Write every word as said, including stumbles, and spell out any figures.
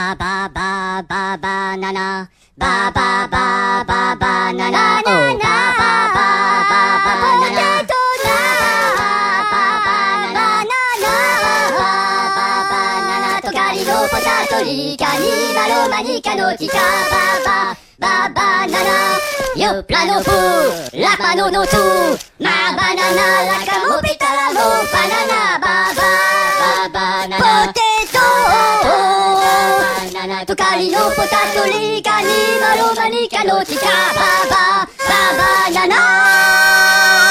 バババババナナバババババナナバババババナナポテトナバババナナバババナナトカリのポタトリカニマロマニカのチカババババナナヨプラノフラパノノツマバナナラカモピタラモバナナババババナナポテトバナナトカリのポタトリカニマロマニカのチカババババナナ